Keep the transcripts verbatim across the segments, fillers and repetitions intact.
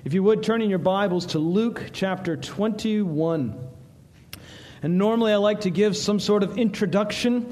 If you would, turn in your Bibles to Luke chapter twenty-one. And normally I like to give some sort of introduction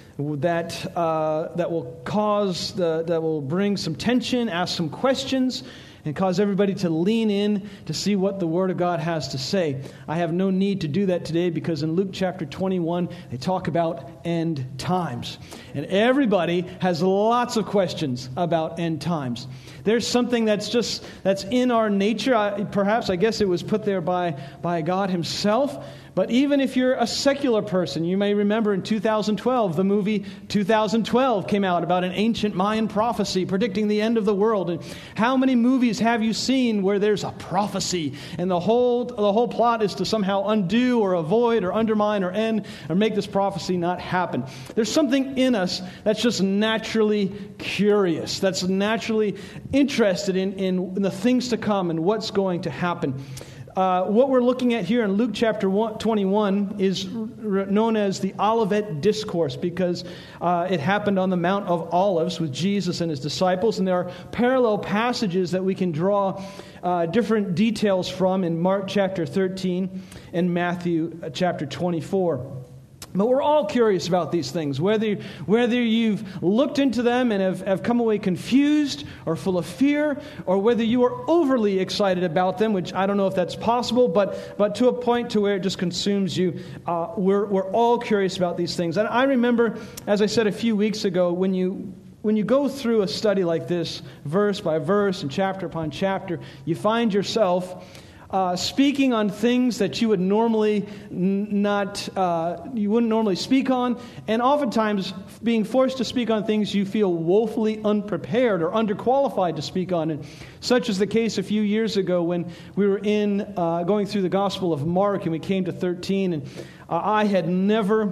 that uh, that will cause, the, that will bring some tension, ask some questions, and cause everybody to lean in to see what the Word of God has to say. I have no need to do that today because in Luke chapter twenty-one, they talk about end times. And everybody has lots of questions about end times. There's something that's just, that's in our nature. I, perhaps, I guess it was put there by, by God Himself. But even if you're a secular person, you may remember in two thousand twelve, the movie two thousand twelve came out about an ancient Mayan prophecy predicting the end of the world. And how many movies have you seen where there's a prophecy and the whole the whole plot is to somehow undo or avoid or undermine or end or make this prophecy not happen? There's something in us that's just naturally curious, that's naturally interested in, in, in the things to come and what's going to happen. Uh, what we're looking at here in Luke chapter twenty-one is r- known as the Olivet Discourse because uh, it happened on the Mount of Olives with Jesus and His disciples. And there are parallel passages that we can draw uh, different details from in Mark chapter thirteen and Matthew chapter twenty-four. But we're all curious about these things, whether whether you've looked into them and have, have come away confused or full of fear, or whether you are overly excited about them, which I don't know if that's possible, but but to a point to where it just consumes you. Uh, we're we're all curious about these things. And I remember, as I said a few weeks ago, when you when you go through a study like this, verse by verse and chapter upon chapter, you find yourself Uh, speaking on things that you would normally n- not, uh, you wouldn't normally speak on, and oftentimes being forced to speak on things you feel woefully unprepared or underqualified to speak on. And such is the case a few years ago when we were in uh, going through the Gospel of Mark, and we came to thirteen, and uh, I had never,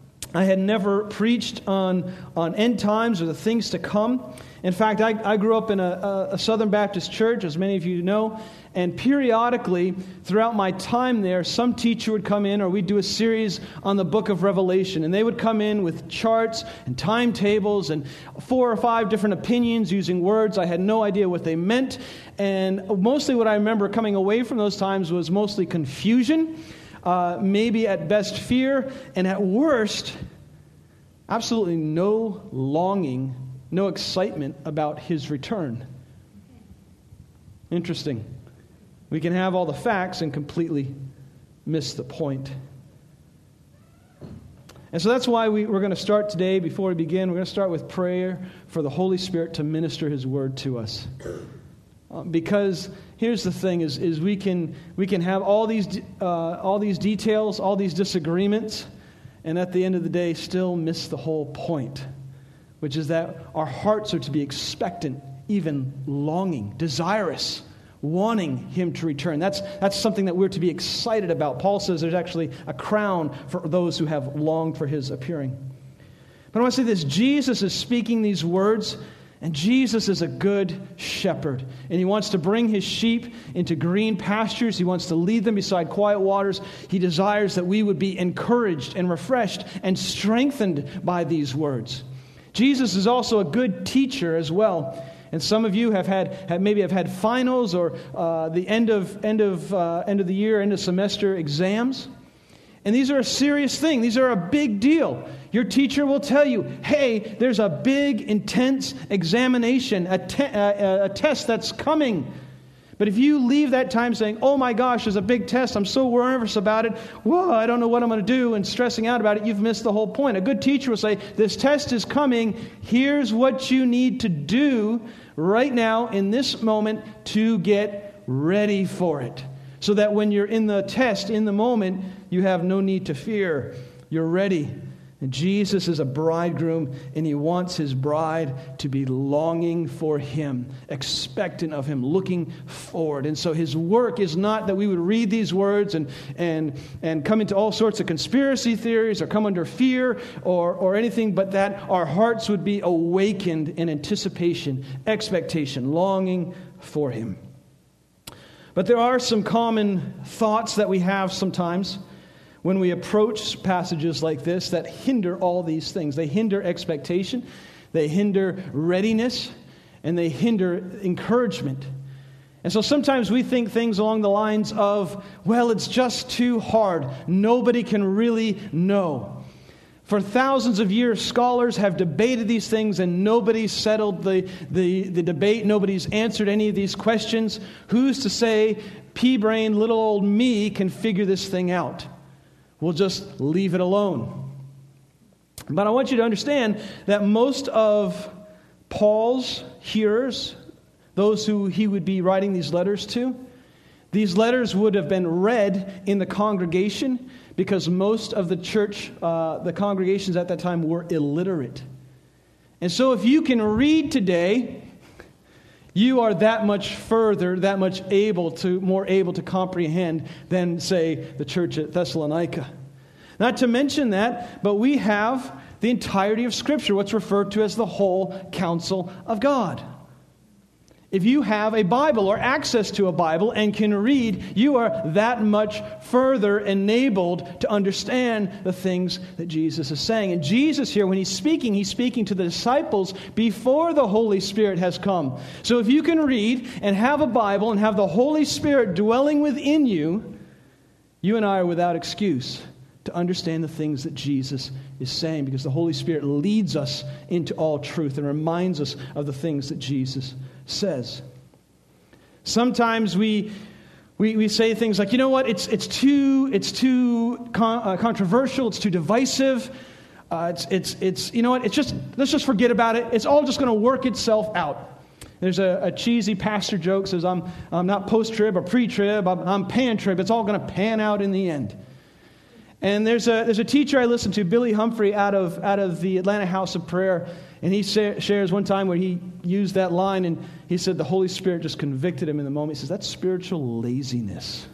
I had never preached on on end times or the things to come. In fact, I, I grew up in a, a Southern Baptist church, as many of you know, and periodically throughout my time there, some teacher would come in, or we'd do a series on the book of Revelation, and they would come in with charts and timetables and four or five different opinions using words. I had no idea what they meant, and mostly what I remember coming away from those times was mostly confusion, uh, maybe at best fear, and at worst, absolutely no longing, no excitement about His return. Interesting. We can have all the facts and completely miss the point. And so that's why we, we're going to start today. Before we begin, we're going to start with prayer for the Holy Spirit to minister His Word to us. Uh, because here's the thing: is is we can we can have all these uh, all these details, all these disagreements, and at the end of the day, still miss the whole point, which is that our hearts are to be expectant, even longing, desirous, wanting Him to return. That's that's something that we're to be excited about. Paul says there's actually a crown for those who have longed for His appearing. But I want to say this: Jesus is speaking these words, and Jesus is a good shepherd. And He wants to bring His sheep into green pastures. He wants to lead them beside quiet waters. He desires that we would be encouraged and refreshed and strengthened by these words. Jesus is also a good teacher as well. And some of you have had, have maybe have had finals or uh, the end of end of uh, end of the year, end of semester exams, and these are a serious thing. These are a big deal. Your teacher will tell you, "Hey, there's a big, intense examination, a, te- a, a test that's coming." But if you leave that time saying, "Oh my gosh, there's a big test, I'm so nervous about it, whoa, I don't know what I'm going to do," and stressing out about it, you've missed the whole point. A good teacher will say, "This test is coming. Here's what you need to do right now in this moment to get ready for it. So that when you're in the test, in the moment, you have no need to fear. You're ready." And Jesus is a bridegroom, and He wants His bride to be longing for Him, expectant of Him, looking forward. And so His work is not that we would read these words and and and come into all sorts of conspiracy theories or come under fear or, or anything, but that our hearts would be awakened in anticipation, expectation, longing for Him. But there are some common thoughts that we have sometimes when we approach passages like this that hinder all these things. They hinder expectation, they hinder readiness, and they hinder encouragement. And so sometimes we think things along the lines of, well, it's just too hard. Nobody can really know. For thousands of years, scholars have debated these things and nobody's settled the, the, the debate. Nobody's answered any of these questions. Who's to say pea-brained little old me can figure this thing out? We'll just leave it alone. But I want you to understand that most of Paul's hearers, those who he would be writing these letters to, these letters would have been read in the congregation because most of the church, uh, the congregations at that time were illiterate. And so if you can read today, you are that much further, that much able to, more able to comprehend than, say, the church at Thessalonica. Not to mention that, but we have the entirety of Scripture, what's referred to as the whole counsel of God. If you have a Bible or access to a Bible and can read, you are that much further enabled to understand the things that Jesus is saying. And Jesus here, when he's speaking, he's speaking to the disciples before the Holy Spirit has come. So if you can read and have a Bible and have the Holy Spirit dwelling within you, you and I are without excuse to understand the things that Jesus is saying, because the Holy Spirit leads us into all truth and reminds us of the things that Jesus says. Sometimes we we, we say things like, you know what, it's it's too it's too con- uh, controversial, it's too divisive. Uh, it's it's it's you know what, it's just let's just forget about it. It's all just going to work itself out. There's a, a cheesy pastor joke says, I'm I'm not post-trib or pre-trib, I'm, I'm pan-trib. It's all going to pan out in the end. And there's a there's a teacher I listened to, Billy Humphrey, out of out of the Atlanta House of Prayer, and he sa- shares one time where he used that line, and he said the Holy Spirit just convicted him in the moment. He says, that's spiritual laziness.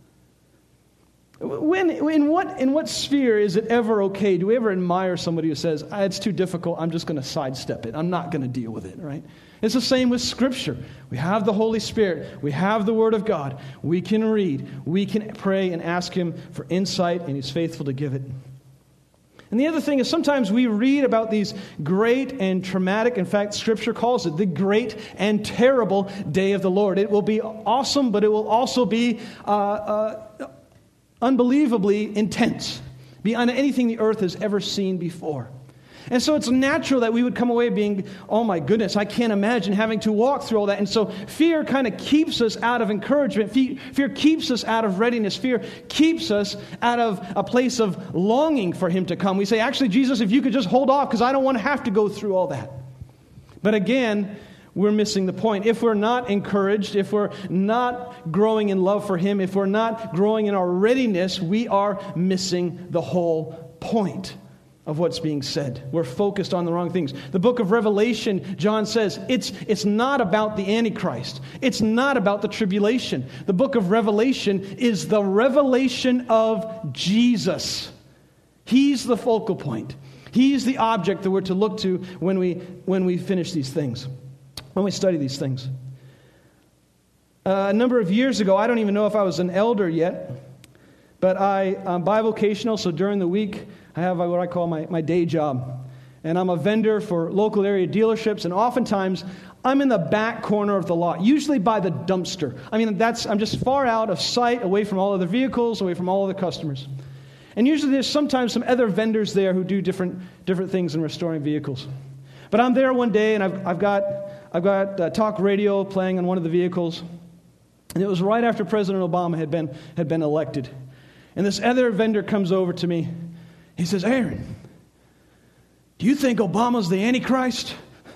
When in what in what sphere is it ever okay? Do we ever admire somebody who says, ah, it's too difficult, I'm just going to sidestep it, I'm not going to deal with it, right? It's the same with Scripture. We have the Holy Spirit. We have the Word of God. We can read. We can pray and ask Him for insight, and He's faithful to give it. And the other thing is sometimes we read about these great and traumatic, in fact, Scripture calls it the great and terrible day of the Lord. It will be awesome, but it will also be uh, uh, unbelievably intense, beyond anything the earth has ever seen before. And so it's natural that we would come away being, oh my goodness, I can't imagine having to walk through all that. And so fear kind of keeps us out of encouragement. Fear keeps us out of readiness. Fear keeps us out of a place of longing for Him to come. We say, actually, Jesus, if you could just hold off, because I don't want to have to go through all that. But again, we're missing the point. If we're not encouraged, if we're not growing in love for Him, if we're not growing in our readiness, we are missing the whole point of what's being said. We're focused on the wrong things. The book of Revelation, John says, it's, it's not about the Antichrist. It's not about the tribulation. The book of Revelation is the revelation of Jesus. He's the focal point. He's the object that we're to look to when we, when we finish these things, when we study these things. Uh, a number of years ago, I don't even know if I was an elder yet, but I, I'm bivocational, so during the week, I have what I call my, my day job. And I'm a vendor for local area dealerships, and oftentimes I'm in the back corner of the lot, usually by the dumpster. I mean, that's I'm just far out of sight, away from all other vehicles, away from all other customers. And usually there's sometimes some other vendors there who do different different things in restoring vehicles. But I'm there one day, and I've, I've got, I've got uh, talk radio playing on one of the vehicles. And it was right after President Obama had been had been elected. And this other vendor comes over to me. He says, Aaron, do you think Obama's the Antichrist?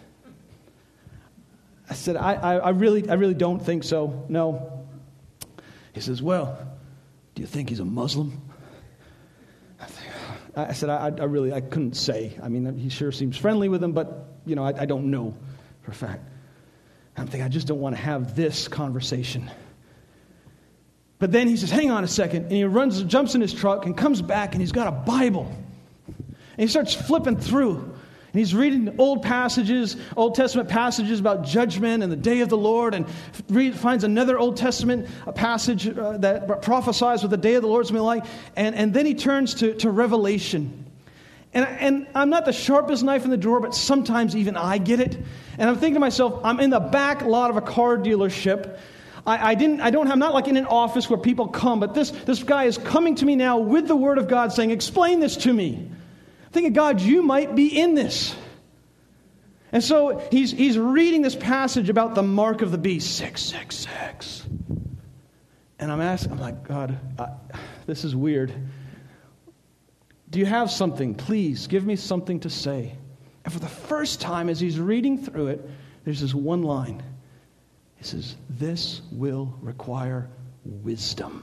I said, I, I, I really I really don't think so, no. He says, well, do you think he's a Muslim? I, think, I said, I, I really, I couldn't say. I mean, he sure seems friendly with them, but, you know, I, I don't know for a fact. I'm thinking, I just don't want to have this conversation. But then he says, hang on a second, and he runs, jumps in his truck and comes back, and he's got a Bible. And he starts flipping through, and he's reading old passages, Old Testament passages about judgment and the day of the Lord, and read, finds another Old Testament passage uh, that prophesies what the day of the Lord's going to be like, and, and then he turns to, to Revelation. And, and I'm not the sharpest knife in the drawer, but sometimes even I get it. And I'm thinking to myself, I'm in the back lot of a car dealership. I, I didn't. I don't have, not like in an office where people come, but this, this guy is coming to me now with the Word of God saying, explain this to me. I'm thinking, God, you might be in this. And so he's, he's reading this passage about the mark of the beast, six six six. And I'm asking, I'm like, God, I, this is weird. Do you have something? Please give me something to say. And for the first time, as he's reading through it, there's this one line. He says, this will require wisdom.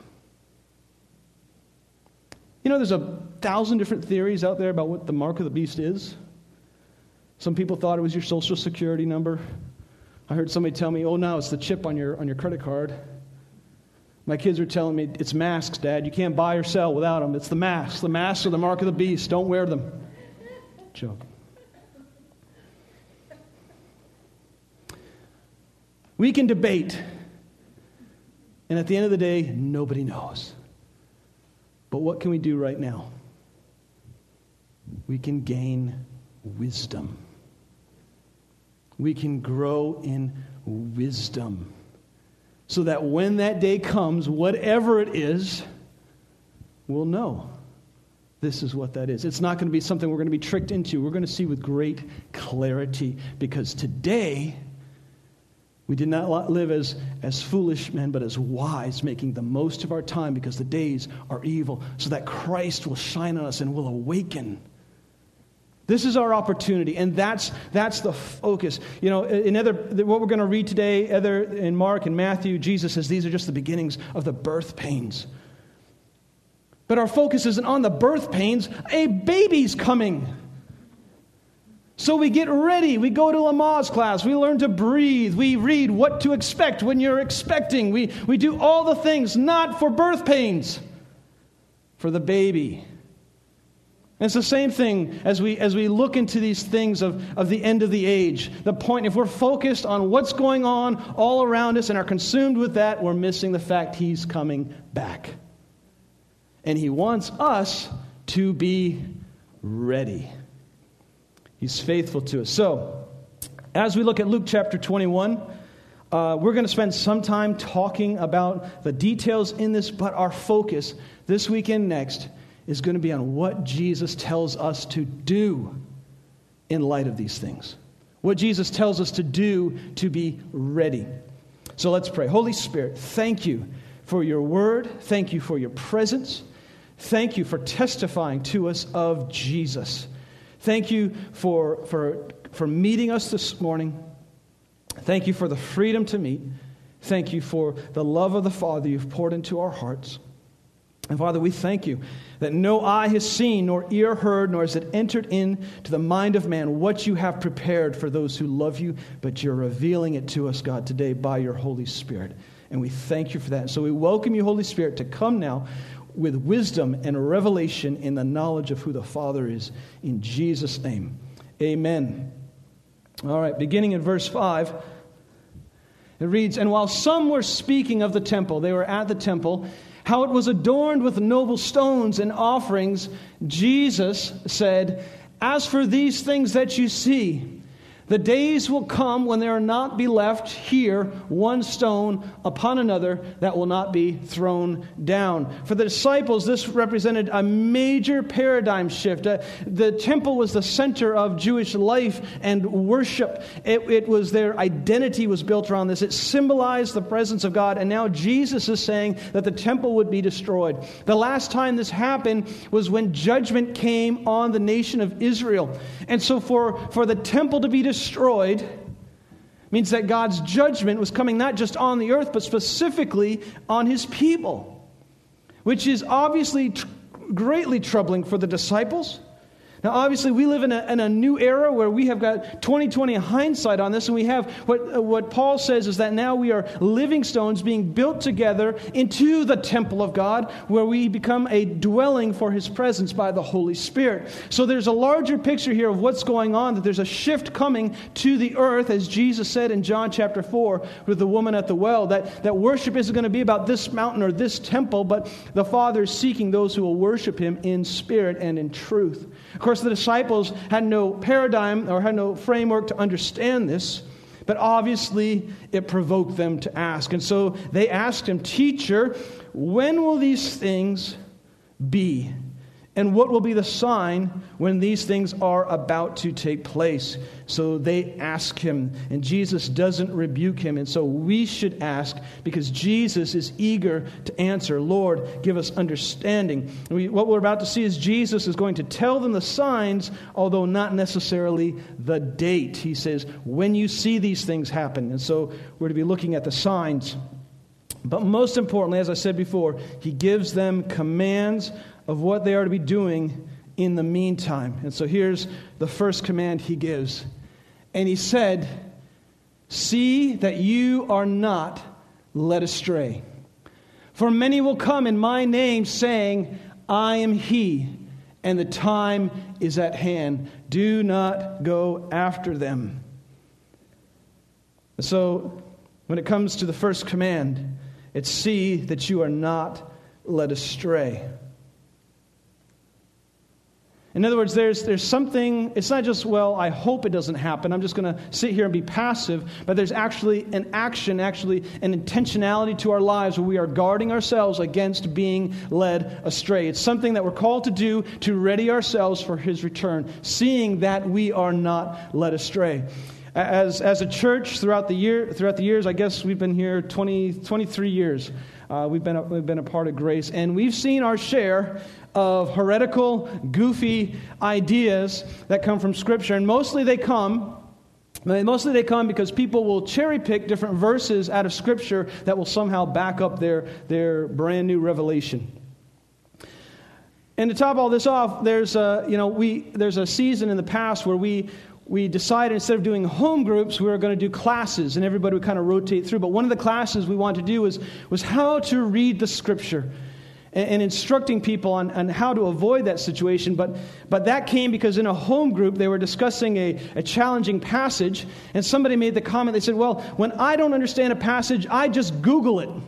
You know, there's a thousand different theories out there about what the mark of the beast is. Some people thought it was your social security number. I heard somebody tell me, oh, no, it's the chip on your on your credit card. My kids are telling me, it's masks, Dad. You can't buy or sell without them. It's the masks. The masks are the mark of the beast. Don't wear them. Joke. We can debate. And at the end of the day, nobody knows. But what can we do right now? We can gain wisdom. We can grow in wisdom. So that when that day comes, whatever it is, we'll know this is what that is. It's not going to be something we're going to be tricked into. We're going to see with great clarity. Because today, we did not live as, as foolish men, but as wise, making the most of our time because the days are evil, so that Christ will shine on us and will awaken. This is our opportunity, and that's that's the focus. You know, in other what we're going to read today, other in Mark and Matthew, Jesus says these are just the beginnings of the birth pains. But our focus isn't on the birth pains. A baby's coming. So we get ready. We go to Lamaze class. We learn to breathe. We read what to expect when you're expecting. We, we do all the things, not for birth pains, for the baby. And it's the same thing as we as we look into these things of, of the end of the age. The point, if we're focused on what's going on all around us and are consumed with that, we're missing the fact He's coming back. And He wants us to be ready. He's faithful to us. So, as we look at Luke chapter twenty-one, uh, we're going to spend some time talking about the details in this, but our focus this week and next is going to be on what Jesus tells us to do in light of these things. What Jesus tells us to do to be ready. So let's pray. Holy Spirit, thank you for your word. Thank you for your presence. Thank you for testifying to us of Jesus. Thank you for, for, for meeting us this morning. Thank you for the freedom to meet. Thank you for the love of the Father you've poured into our hearts. And Father, we thank you that no eye has seen, nor ear heard, nor has it entered into the mind of man what you have prepared for those who love you, but you're revealing it to us, God, today by your Holy Spirit. And we thank you for that. And so we welcome you, Holy Spirit, to come now with wisdom and revelation in the knowledge of who the Father is. In Jesus' name, amen. All right, beginning in verse five, it reads, "And while some were speaking of the temple," they were at the temple, "how it was adorned with noble stones and offerings, Jesus said, 'As for these things that you see, the days will come when there will not be left here one stone upon another that will not be thrown down.'" For the disciples, this represented a major paradigm shift. Uh, the temple was the center of Jewish life and worship. It, it was their identity was built around this. It symbolized the presence of God. And now Jesus is saying that the temple would be destroyed. The last time this happened was when judgment came on the nation of Israel. And so for, for the temple to be destroyed, destroyed means that God's judgment was coming not just on the earth, but specifically on His people, which is obviously tr- greatly troubling for the disciples. Now, obviously, we live in a, in a new era where we have got twenty twenty hindsight on this, and we have what, what Paul says is that now we are living stones being built together into the temple of God, where we become a dwelling for His presence by the Holy Spirit. So there's a larger picture here of what's going on, that there's a shift coming to the earth, as Jesus said in John chapter four with the woman at the well, that, that worship isn't going to be about this mountain or this temple, but the Father is seeking those who will worship Him in spirit and in truth. Of course, the disciples had no paradigm or had no framework to understand this, But obviously, it provoked them to ask. And so they asked him, "Teacher, when will these things be? And what will be the sign when these things are about to take place?" So they ask him, and Jesus doesn't rebuke him. And so we should ask, because Jesus is eager to answer. "Lord, give us understanding." And we, what we're about to see is Jesus is going to tell them the signs, although not necessarily the date. He says, when you see these things happen. And so we're to be looking at the signs. But most importantly, as I said before, he gives them commands of what they are to be doing in the meantime. And so here's the first command he gives. And he said, "See that you are not led astray. For many will come in my name, saying, 'I am he,' and the time is at hand. Do not go after them." So when it comes to the first command, it's see that you are not led astray. In other words, there's there's something, it's not just, well, I hope it doesn't happen, I'm just going to sit here and be passive, but there's actually an action, actually an intentionality to our lives where we are guarding ourselves against being led astray. It's something that we're called to do to ready ourselves for his return, seeing that we are not led astray. As as a church throughout the year, throughout the years, I guess we've been here twenty, twenty-three years. Uh, we've been a, we've been a part of Grace, and we've seen our share of heretical, goofy ideas that come from Scripture, and mostly they come, mostly they come because people will cherry pick different verses out of Scripture that will somehow back up their their brand new revelation. And to top all this off, there's a you know we there's a season in the past where we. We decided instead of doing home groups, we were going to do classes, and everybody would kind of rotate through. But one of the classes we wanted to do was, was how to read the Scripture and, and instructing people on, on how to avoid that situation. But but that came because in a home group, they were discussing a, a challenging passage, and somebody made the comment, they said, well, when I don't understand a passage, I just Google it.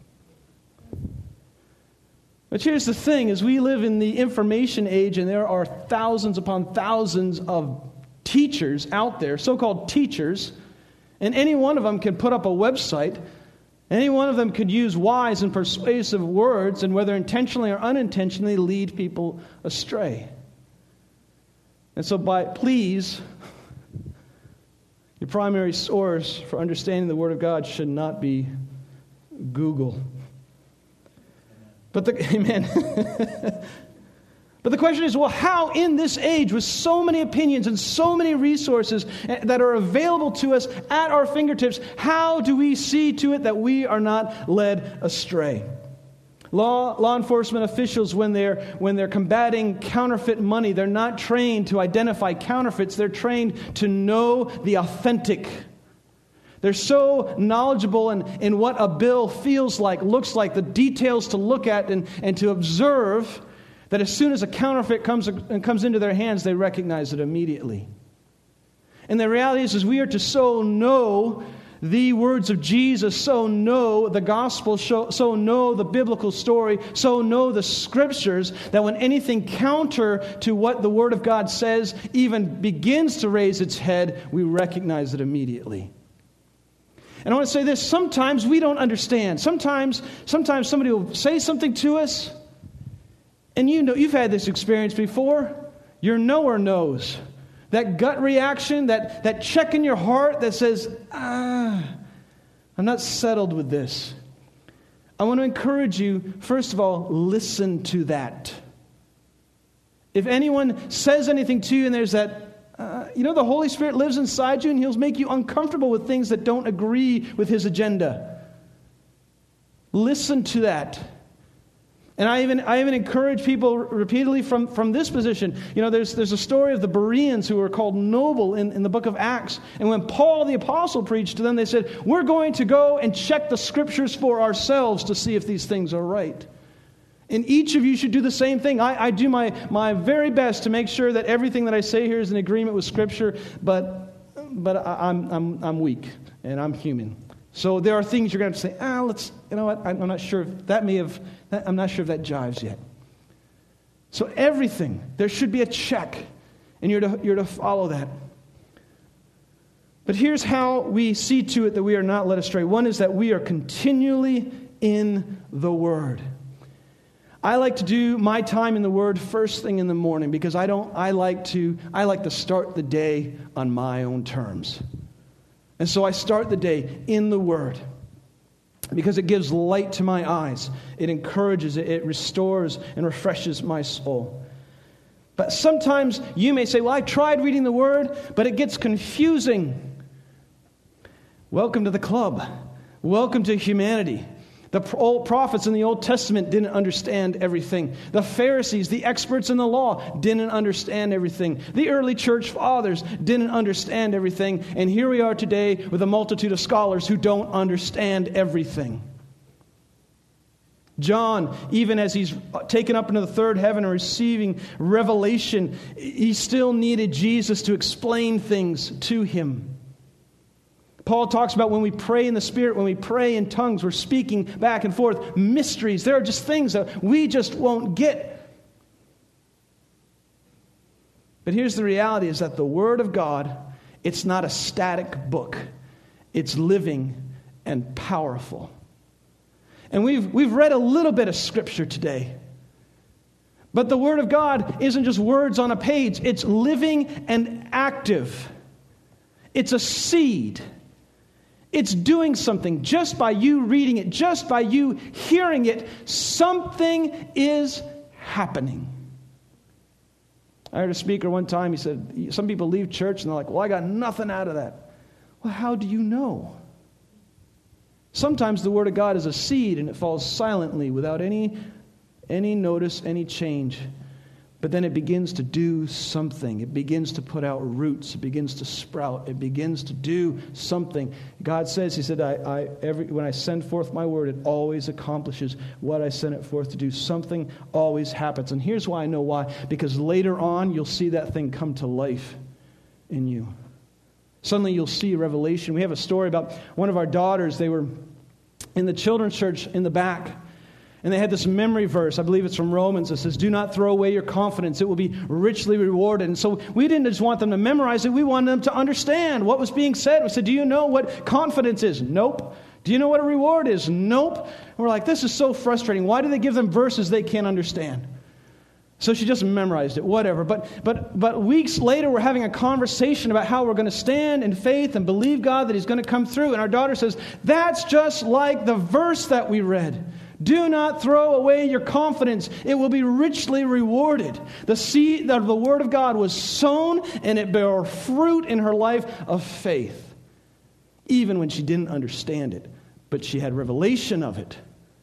But here's the thing, is we live in the information age, and there are thousands upon thousands of teachers out there, so-called teachers, and any one of them can put up a website. Any one of them could use wise and persuasive words, and whether intentionally or unintentionally, lead people astray. And so, by please, your primary source for understanding the Word of God should not be Google. But the amen. But the question is, well, how in this age with so many opinions and so many resources that are available to us at our fingertips, how do we see to it that we are not led astray? Law, law enforcement officials, when they're, when they're combating counterfeit money, they're not trained to identify counterfeits. They're trained to know the authentic. They're so knowledgeable in, in what a bill feels like, looks like, the details to look at and, and to observe, that as soon as a counterfeit comes and comes into their hands, they recognize it immediately. And the reality is, is we are to so know the words of Jesus, so know the gospel, so know the biblical story, so know the Scriptures, that when anything counter to what the Word of God says even begins to raise its head, we recognize it immediately. And I want to say this, sometimes we don't understand. Sometimes, sometimes somebody will say something to us, and you know, you've had this experience before. Your knower knows. That gut reaction, that, that check in your heart that says, ah, I'm not settled with this. I want to encourage you, first of all, listen to that. If anyone says anything to you and there's that, uh, you know, the Holy Spirit lives inside you and He'll make you uncomfortable with things that don't agree with His agenda. Listen to that. And I even I even encourage people repeatedly from, from this position. You know, there's there's a story of the Bereans who were called noble in, in the book of Acts. And when Paul the apostle preached to them, they said, we're going to go and check the Scriptures for ourselves to see if these things are right. And each of you should do the same thing. I, I do my, my very best to make sure that everything that I say here is in agreement with Scripture, but but I, I'm I'm I'm weak and I'm human. So there are things you're going to have to say, ah, let's, you know what, I'm not sure if that may have, I'm not sure if that jives yet. So everything, there should be a check, and you're to, you're to follow that. But here's how we see to it that we are not led astray. One is that we are continually in the Word. I like to do my time in the Word first thing in the morning because I don't. I like to. I like to start the day on my own terms, and so I start the day in the Word because it gives light to my eyes. It encourages. It, it restores and refreshes my soul. But sometimes you may say, "Well, I tried reading the Word, but it gets confusing." Welcome to the club. Welcome to humanity. The old prophets in the Old Testament didn't understand everything. The Pharisees, the experts in the law, didn't understand everything. The early church fathers didn't understand everything. And here we are today with a multitude of scholars who don't understand everything. John, even as he's taken up into the third heaven and receiving revelation, he still needed Jesus to explain things to him. Paul talks about when we pray in the Spirit, when we pray in tongues, we're speaking back and forth mysteries. There are just things that we just won't get. But here's the reality, is that the Word of God, it's not a static book. It's living and powerful. And we've, we've read a little bit of Scripture today. But the Word of God isn't just words on a page. It's living and active. It's a seed. It's doing something. Just by you reading it, just by you hearing it, something is happening. I heard a speaker one time, he said, some people leave church and they're like, well, I got nothing out of that. Well, how do you know? Sometimes the Word of God is a seed and it falls silently without any, any notice, any change. But then it begins to do something. It begins to put out roots. It begins to sprout. It begins to do something. God says, He said, I, I, every, when I send forth my word, it always accomplishes what I sent it forth to do. Something always happens. And here's why I know why. Because later on, you'll see that thing come to life in you. Suddenly you'll see a revelation. We have a story about one of our daughters. They were in the children's church in the back. And they had this memory verse, I believe it's from Romans, that says, do not throw away your confidence. It will be richly rewarded. And so we didn't just want them to memorize it. We wanted them to understand what was being said. We said, do you know what confidence is? Nope. Do you know what a reward is? Nope. And we're like, this is so frustrating. Why do they give them verses they can't understand? So she just memorized it, whatever. But but but weeks later, we're having a conversation about how we're going to stand in faith and believe God that He's going to come through. And our daughter says, that's just like the verse that we read. Do not throw away your confidence. It will be richly rewarded. The seed of the Word of God was sown, and it bore fruit in her life of faith. Even when she didn't understand it, but she had revelation of it.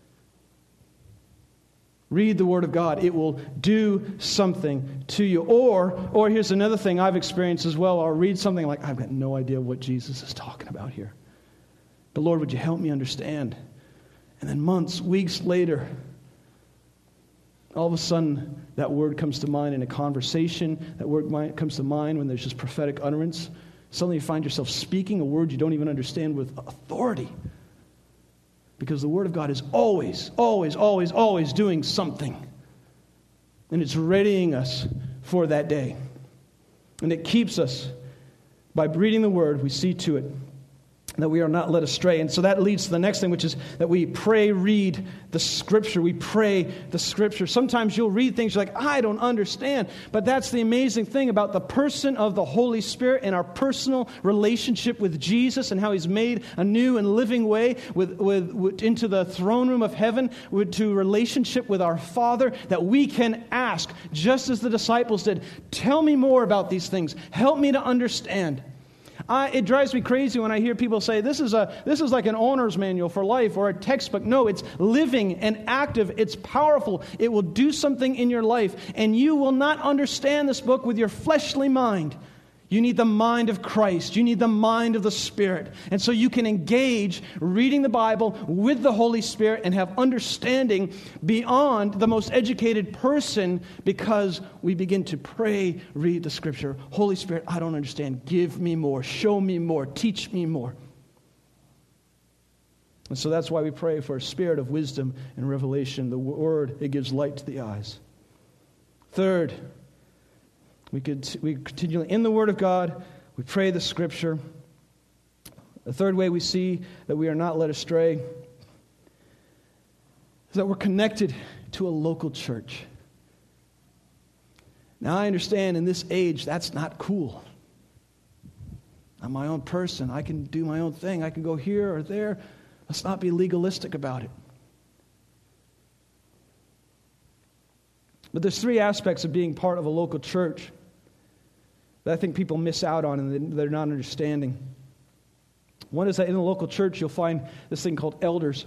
Read the Word of God. It will do something to you. Or, or here's another thing I've experienced as well. I'll read something like, I've got no idea what Jesus is talking about here. But Lord, would you help me understand? And then months, weeks later, all of a sudden, that word comes to mind in a conversation. That word comes to mind when there's just prophetic utterance. Suddenly you find yourself speaking a word you don't even understand with authority. Because the Word of God is always, always, always, always doing something. And it's readying us for that day. And it keeps us, by reading the Word, we see to it that we are not led astray. And so that leads to the next thing, which is that we pray, read the Scripture. We pray the Scripture. Sometimes you'll read things you're like, I don't understand. But that's the amazing thing about the person of the Holy Spirit and our personal relationship with Jesus and how He's made a new and living way with, with, with into the throne room of heaven, with, to relationship with our Father, that we can ask, just as the disciples did, tell me more about these things. Help me to understand. I, it drives me crazy when I hear people say, this is a this is like an owner's manual for life or a textbook. No, it's living and active. It's powerful. It will do something in your life. And you will not understand this book with your fleshly mind. You need the mind of Christ. You need the mind of the Spirit. And so you can engage reading the Bible with the Holy Spirit and have understanding beyond the most educated person, because we begin to pray, read the Scripture. Holy Spirit, I don't understand. Give me more. Show me more. Teach me more. And so that's why we pray for a spirit of wisdom and revelation. The Word, it gives light to the eyes. Third, We could we continually in the Word of God, we pray the Scripture, The third way we see that we are not led astray is that we're connected to a local church. Now, I understand in this age that's not cool. I'm my own person. I can do my own thing. I can go here or there. Let's not be legalistic about it. But there's three aspects of being part of a local church that I think people miss out on and they're not understanding. One is that in a local church you'll find this thing called elders.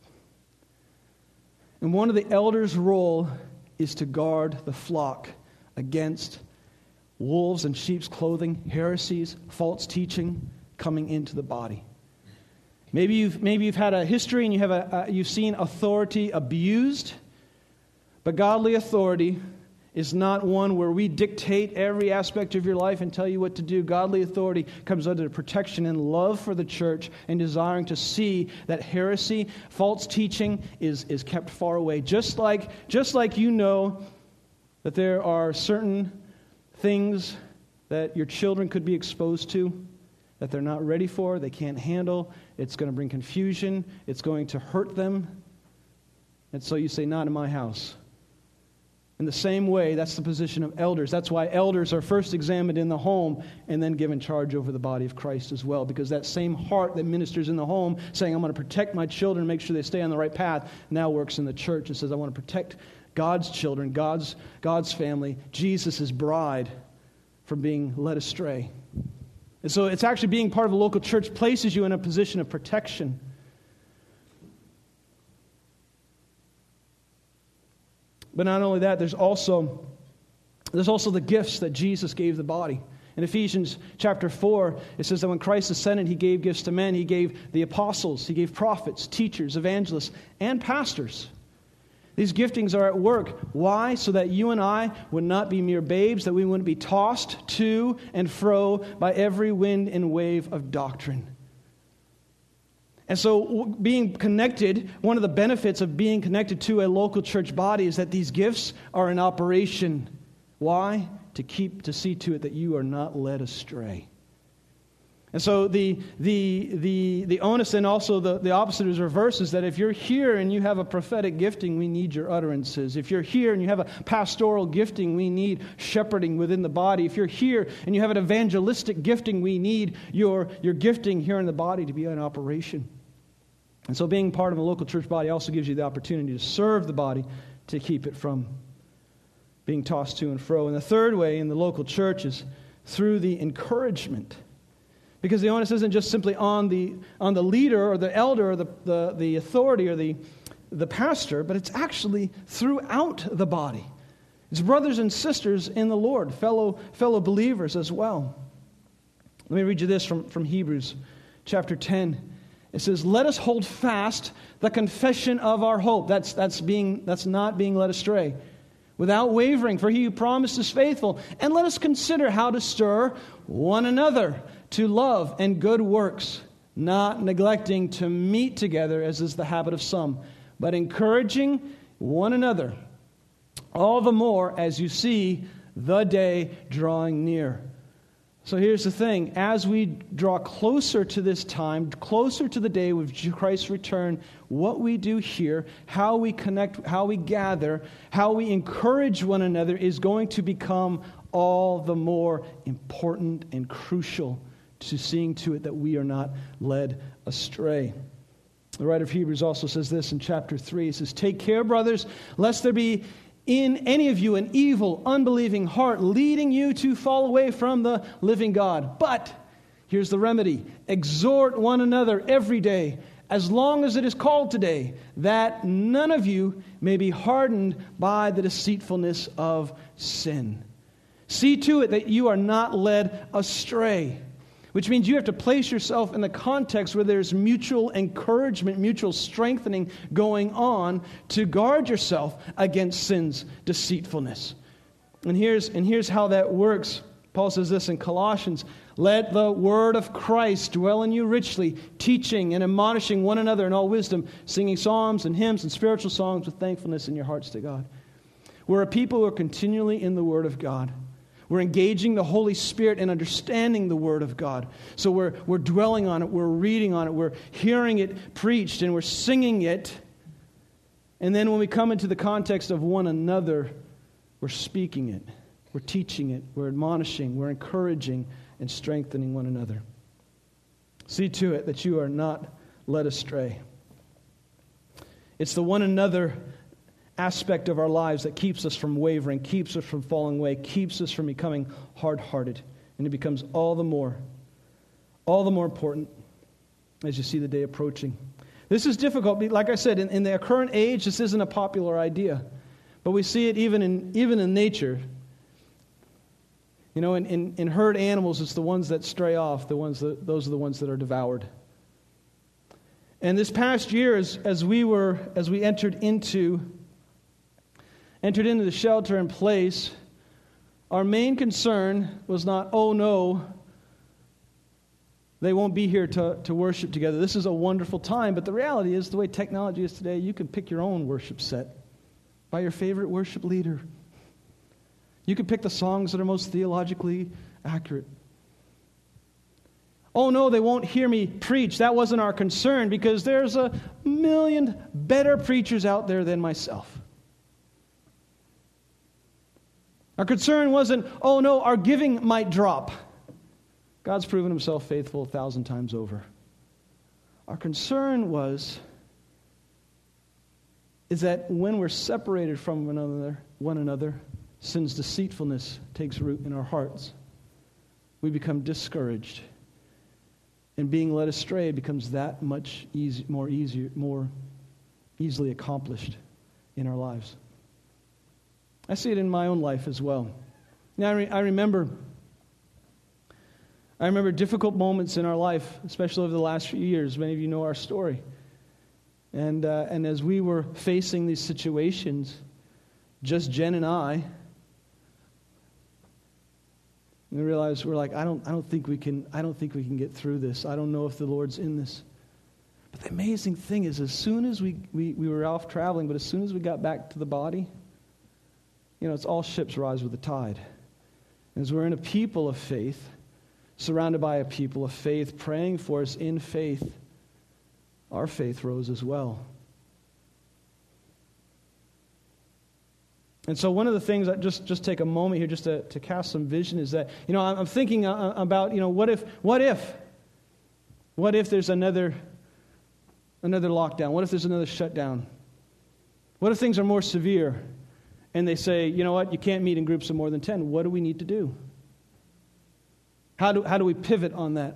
And one of the elders' role is to guard the flock against wolves in sheep's clothing, heresies, false teaching coming into the body. Maybe you've maybe you've had a history and you have a uh, you've seen authority abused. But godly authority is not one where we dictate every aspect of your life and tell you what to do. Godly authority comes under the protection and love for the church and desiring to see that heresy, false teaching is, is kept far away. Just like, just like you know that there are certain things that your children could be exposed to that they're not ready for, they can't handle, it's going to bring confusion, it's going to hurt them. And so you say, not in my house. In the same way, that's the position of elders. That's why elders are first examined in the home and then given charge over the body of Christ as well. Because that same heart that ministers in the home, saying, I'm going to protect my children, make sure they stay on the right path, now works in the church and says, I want to protect God's children, God's, God's family, Jesus' bride, from being led astray. And so it's actually being part of a local church places you in a position of protection. But not only that, there's also, there's also the gifts that Jesus gave the body. In Ephesians chapter four, it says that when Christ ascended, He gave gifts to men. He gave the apostles, He gave prophets, teachers, evangelists, and pastors. These giftings are at work. Why? So that you and I would not be mere babes, that we wouldn't be tossed to and fro by every wind and wave of doctrine. And so being connected, one of the benefits of being connected to a local church body is that these gifts are in operation. Why? To keep, to see to it that you are not led astray. And so the the the the onus and also the, the opposite is reverse, is that if you're here and you have a prophetic gifting, we need your utterances. If you're here and you have a pastoral gifting, we need shepherding within the body. If you're here and you have an evangelistic gifting, we need your, your gifting here in the body to be in operation. And so being part of a local church body also gives you the opportunity to serve the body, to keep it from being tossed to and fro. And the third way in the local church is through the encouragement. Because the onus isn't just simply on the on the leader or the elder or the, the, the authority or the, the pastor, but it's actually throughout the body. It's brothers and sisters in the Lord, fellow, fellow believers as well. Let me read you this from, from Hebrews chapter ten. It says, let us hold fast the confession of our hope. That's, that's, being, that's not being led astray. Without wavering, for He who promised is faithful. And let us consider how to stir one another to love and good works, not neglecting to meet together, as is the habit of some, but encouraging one another, all the more as you see the day drawing near. So here's the thing. As we draw closer to this time, closer to the day of Christ's return, what we do here, how we connect, how we gather, how we encourage one another is going to become all the more important and crucial to seeing to it that we are not led astray. The writer of Hebrews also says this in chapter three. He says, take care, brothers, lest there be in any of you an evil, unbelieving heart leading you to fall away from the living God. But here's the remedy. Exhort one another every day, as long as it is called today, that none of you may be hardened by the deceitfulness of sin. See to it that you are not led astray. Which means you have to place yourself in the context where there's mutual encouragement, mutual strengthening going on to guard yourself against sin's deceitfulness. And here's, and here's how that works. Paul says this in Colossians, let the word of Christ dwell in you richly, teaching and admonishing one another in all wisdom, singing psalms and hymns and spiritual songs with thankfulness in your hearts to God. We're a people who are continually in the word of God. We're engaging the Holy Spirit and understanding the Word of God. So we're, we're dwelling on it, we're reading on it, we're hearing it preached, and we're singing it. And then when we come into the context of one another, we're speaking it, we're teaching it, we're admonishing, we're encouraging and strengthening one another. See to it that you are not led astray. It's the one another aspect of our lives that keeps us from wavering, keeps us from falling away, keeps us from becoming hard-hearted. And it becomes all the more, all the more important as you see the day approaching. This is difficult. Like I said, in, in the current age, this isn't a popular idea. But we see it even in even in nature. You know, in, in, in herd animals, it's the ones that stray off, the ones that those are the ones that are devoured. And this past year, as, as we were, as we entered into entered into the shelter in place, our main concern was not, oh no, they won't be here to, to worship together. This is a wonderful time, but the reality is, the way technology is today, you can pick your own worship set by your favorite worship leader. You can pick the songs that are most theologically accurate. Oh no, they won't hear me preach. That wasn't our concern, because there's a million better preachers out there than myself. Our concern wasn't, oh no, our giving might drop. God's proven himself faithful a thousand times over. Our concern was, is that when we're separated from one another, one another, sin's deceitfulness takes root in our hearts. We become discouraged. And being led astray becomes that much easy, more easier, more easily accomplished in our lives. I see it in my own life as well. Now, I, re- I remember, I remember difficult moments in our life, especially over the last few years. Many of you know our story. And uh, and as we were facing these situations, just Jen and I, we realized we're like, I don't, I don't think we can, I don't think we can get through this. I don't know if the Lord's in this. But the amazing thing is, as soon as we we, we were off traveling, but as soon as we got back to the body, you know, it's all ships rise with the tide. As we're in a people of faith, surrounded by a people of faith, praying for us in faith, our faith rose as well. And so one of the things, that just, just take a moment here just to, to cast some vision, is that, you know, I'm thinking about, you know, what if, what if, what if there's another, another lockdown? What if there's another shutdown? What if things are more severe? And they say, you know what, you can't meet in groups of more than ten. What do we need to do? How do, how do we pivot on that?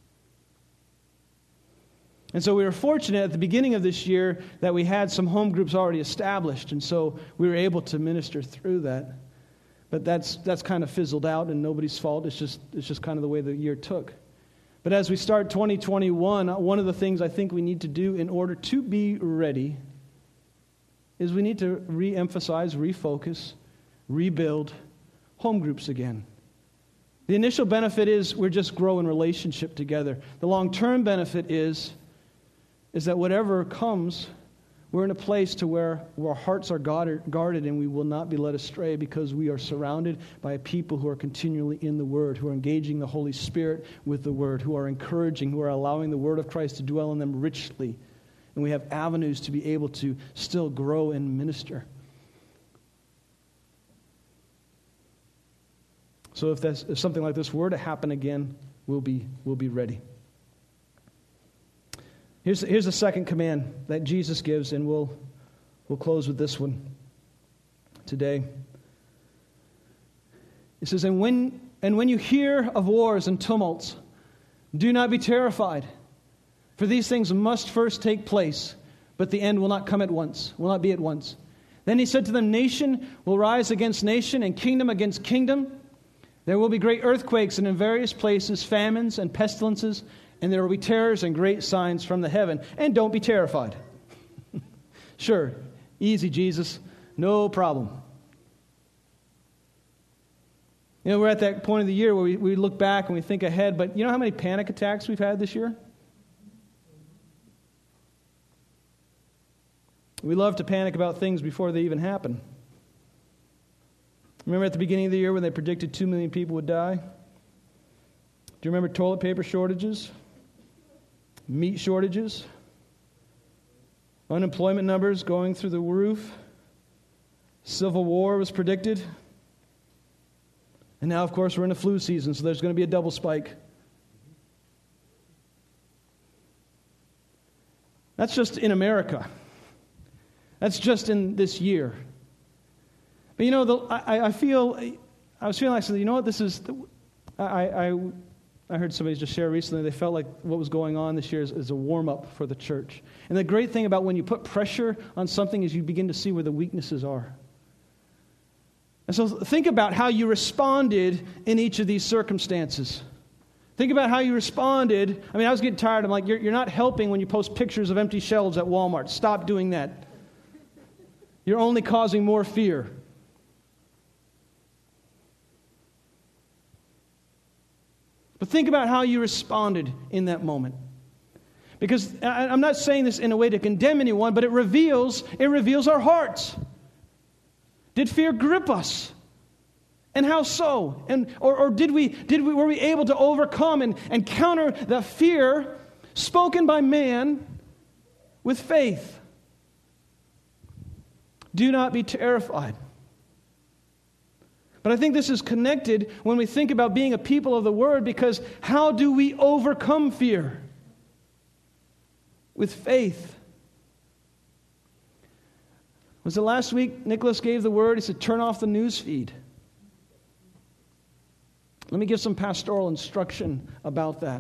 And so we were fortunate at the beginning of this year that we had some home groups already established, and so we were able to minister through that. But that's that's kind of fizzled out, and nobody's fault. It's just it's just kind of the way the year took. But as we start twenty twenty-one, one of the things I think we need to do in order to be ready is we need to re-emphasize, refocus, rebuild home groups again. The initial benefit is we're just growing relationship together. The long-term benefit is, is that whatever comes, we're in a place to where, where our hearts are guarded, guarded and we will not be led astray, because we are surrounded by people who are continually in the Word, who are engaging the Holy Spirit with the Word, who are encouraging, who are allowing the Word of Christ to dwell in them richly. And we have avenues to be able to still grow and minister. So if, that's, if something like this were to happen again, we'll be, we'll be ready. Here's, here's the second command that Jesus gives, and we'll, we'll close with this one today. It says, and when, and when you hear of wars and tumults, do not be terrified. For these things must first take place, but the end will not come at once, will not be at once. Then he said to them, nation will rise against nation, and kingdom against kingdom. There will be great earthquakes, and in various places famines and pestilences, and there will be terrors and great signs from the heaven. And don't be terrified. Sure, easy, Jesus, no problem. You know, we're at that point of the year where we, we look back and we think ahead, but you know how many panic attacks we've had this year? We love to panic about things before they even happen. Remember at the beginning of the year when they predicted two million people would die? Do you remember toilet paper shortages? Meat shortages? Unemployment numbers going through the roof? Civil war was predicted. And now, of course, we're in the flu season, so there's going to be a double spike. That's just in America. That's just in this year. But you know, the, I, I feel, I was feeling like, you know what, this is, I, I, I heard somebody just share recently, they felt like what was going on this year is, is a warm-up for the church. And the great thing about when you put pressure on something is you begin to see where the weaknesses are. And so think about how you responded in each of these circumstances. Think about how you responded. I mean, I was getting tired. I'm like, you're, you're not helping when you post pictures of empty shelves at Walmart. Stop doing that. You're only causing more fear. But think about how you responded in that moment. Because I'm not saying this in a way to condemn anyone, but it reveals, it reveals our hearts. Did fear grip us? And how so? And or, or did we did we were we able to overcome and, and counter the fear spoken by man with faith? Do not be terrified. But I think this is connected when we think about being a people of the Word, because how do we overcome fear? With faith. Was it last week Nicholas gave the word? He said, turn off the news feed. Let me give some pastoral instruction about that.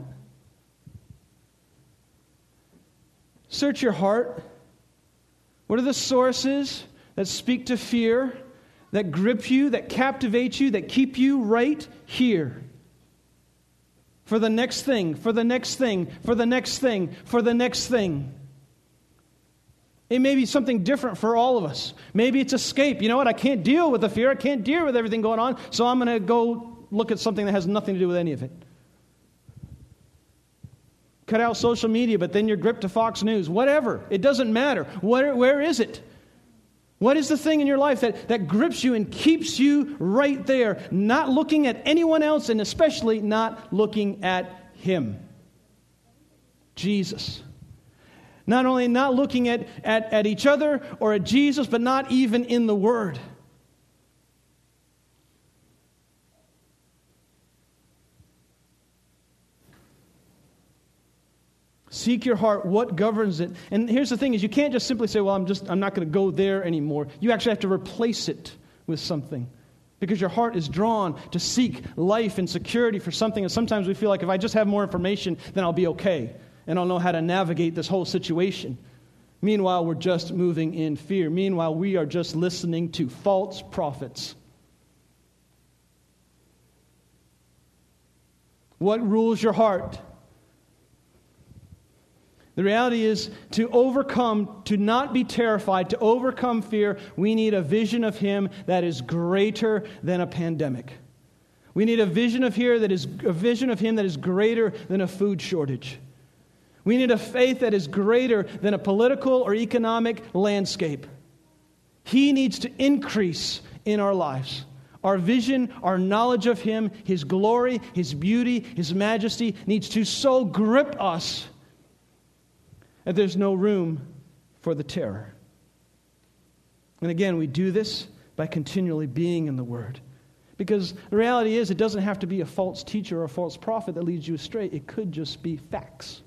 Search your heart. What are the sources that speak to fear, that grip you, that captivate you, that keep you right here? For the next thing, for the next thing, for the next thing, for the next thing. It may be something different for all of us. Maybe it's escape. You know what? I can't deal with the fear. I can't deal with everything going on, so I'm going to go look at something that has nothing to do with any of it. Cut out social media, but then you're gripped to Fox News. Whatever. It doesn't matter. Where, where is it? What is the thing in your life that, that grips you and keeps you right there, not looking at anyone else, and especially not looking at Him? Jesus. Not only not looking at, at, at each other or at Jesus, but not even in the Word. Seek your heart, what governs it. And here's the thing is you can't just simply say, well, I'm just I'm not going to go there anymore. You actually have to replace it with something. Because your heart is drawn to seek life and security for something. And sometimes we feel like if I just have more information, then I'll be okay. And I'll know how to navigate this whole situation. Meanwhile, we're just moving in fear. Meanwhile, we are just listening to false prophets. What rules your heart? The reality is, to overcome, to not be terrified, to overcome fear, we need a vision of Him that is greater than a pandemic. We need a vision of here that is a vision of Him that is greater than a food shortage. We need a faith that is greater than a political or economic landscape. He needs to increase in our lives. Our vision, our knowledge of Him, His glory, His beauty, His majesty needs to so grip us that there's no room for the terror. And again, we do this by continually being in the Word. Because the reality is, it doesn't have to be a false teacher or a false prophet that leads you astray. It could just be facts.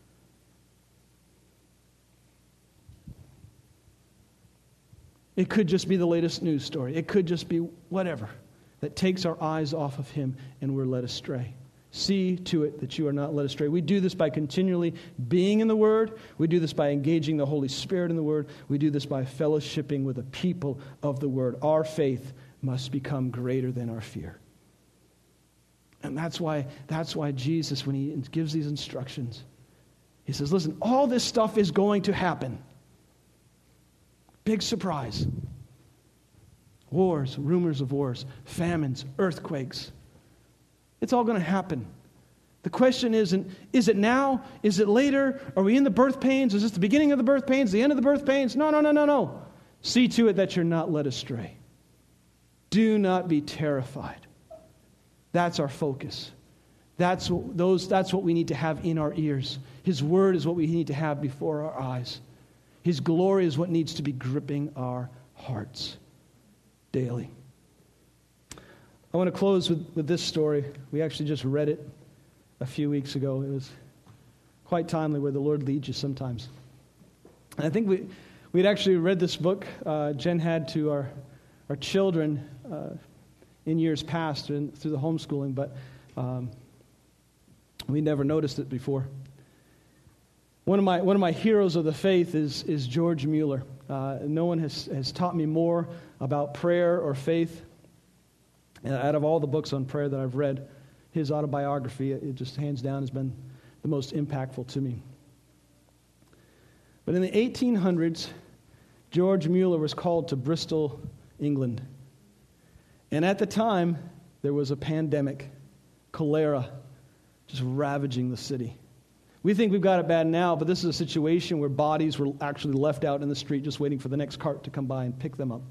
It could just be the latest news story. It could just be whatever that takes our eyes off of Him and we're led astray. See to it that you are not led astray. We do this by continually being in the Word. We do this by engaging the Holy Spirit in the Word. We do this by fellowshipping with the people of the Word. Our faith must become greater than our fear. And that's why, that's why Jesus, when He gives these instructions, He says, listen, all this stuff is going to happen. Big surprise. Wars, rumors of wars, famines, earthquakes. It's all going to happen. The question isn't, is it now? Is it later? Are we in the birth pains? Is this the beginning of the birth pains? The end of the birth pains? No, no, no, no, no. See to it that you're not led astray. Do not be terrified. That's our focus. That's what, those, that's what we need to have in our ears. His word is what we need to have before our eyes. His glory is what needs to be gripping our hearts daily. I want to close with, with this story. We actually just read it a few weeks ago. It was quite timely where the Lord leads you sometimes. And I think we, we'd actually read this book uh, Jen had to our, our children uh, in years past and through the homeschooling, but um, we never noticed it before. One of my one of my heroes of the faith is is George Mueller. Uh, no one has, has taught me more about prayer or faith. And out of all the books on prayer that I've read, his autobiography, it just hands down has been the most impactful to me. But in the eighteen hundreds, George Mueller was called to Bristol, England. And at the time, there was a pandemic, cholera, just ravaging the city. We think we've got it bad now, but this is a situation where bodies were actually left out in the street just waiting for the next cart to come by and pick them up.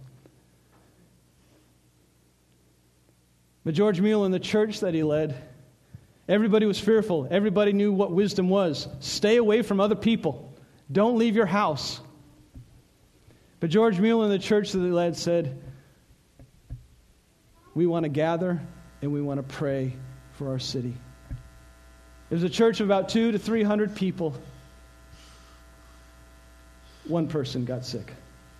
But George Mueller and the church that he led, everybody was fearful. Everybody knew what wisdom was. Stay away from other people. Don't leave your house. But George Mueller and the church that he led said, we want to gather and we want to pray for our city. It was a church of about two to three hundred people. One person got sick.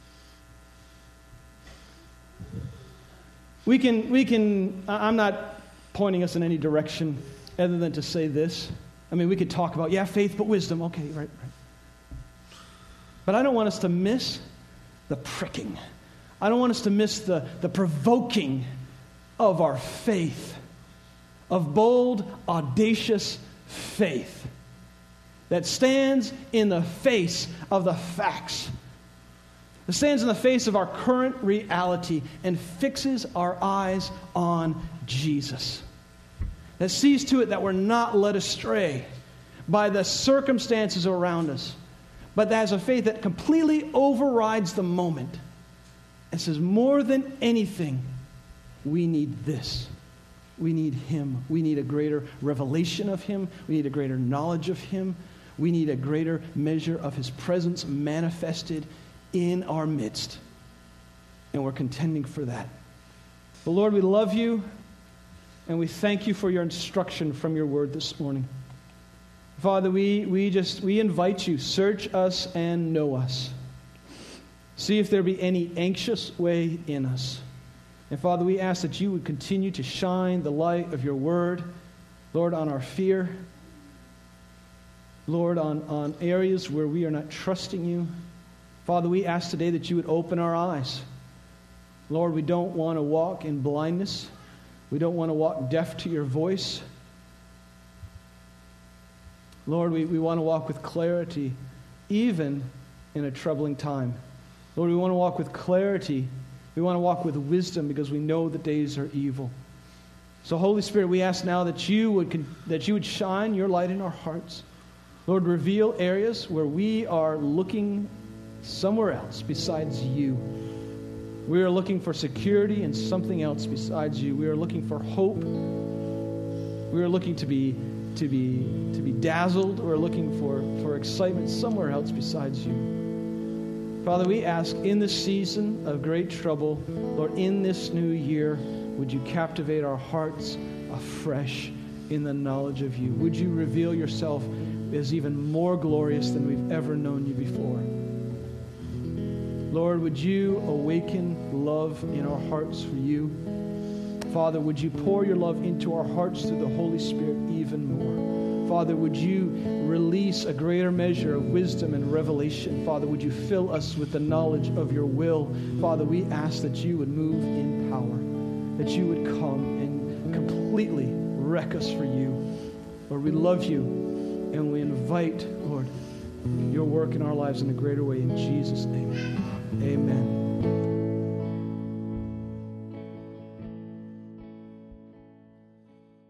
We can, we can, I'm not pointing us in any direction other than to say this. I mean, we could talk about, yeah, faith, but wisdom. Okay, right, right. But I don't want us to miss the pricking. I don't want us to miss the, the provoking of our faith, of bold, audacious faith that stands in the face of the facts. It stands in the face of our current reality and fixes our eyes on Jesus. That sees to it that we're not led astray by the circumstances around us, but that has a faith that completely overrides the moment and says, more than anything, we need this. We need Him. We need a greater revelation of Him. We need a greater knowledge of Him. We need a greater measure of His presence manifested in our midst. And we're contending for that. But Lord, we love You, and we thank You for Your instruction from Your word this morning. Father, we, we just, we invite You, search us and know us. See if there be any anxious way in us. And Father, we ask that You would continue to shine the light of Your word, Lord, on our fear. Lord, on, on areas where we are not trusting You. Father, we ask today that You would open our eyes. Lord, we don't want to walk in blindness. We don't want to walk deaf to Your voice. Lord, we, we want to walk with clarity, even in a troubling time. Lord, we want to walk with clarity. We want to walk with wisdom because we know the days are evil. So, Holy Spirit, we ask now that You would that You would shine Your light in our hearts. Lord, reveal areas where we are looking somewhere else besides You. We are looking for security in something else besides You. We are looking for hope. We are looking to be to be to be dazzled. We're looking for, for excitement somewhere else besides You. Father, we ask in this season of great trouble, Lord, in this new year, would You captivate our hearts afresh in the knowledge of You? Would You reveal Yourself as even more glorious than we've ever known You before? Lord, would You awaken love in our hearts for You? Father, would You pour Your love into our hearts through the Holy Spirit even more? Father, would You release a greater measure of wisdom and revelation? Father, would You fill us with the knowledge of Your will? Father, we ask that You would move in power, that You would come and completely wreck us for You. Lord, we love You, and we invite, Lord, Your work in our lives in a greater way. In Jesus' name, amen.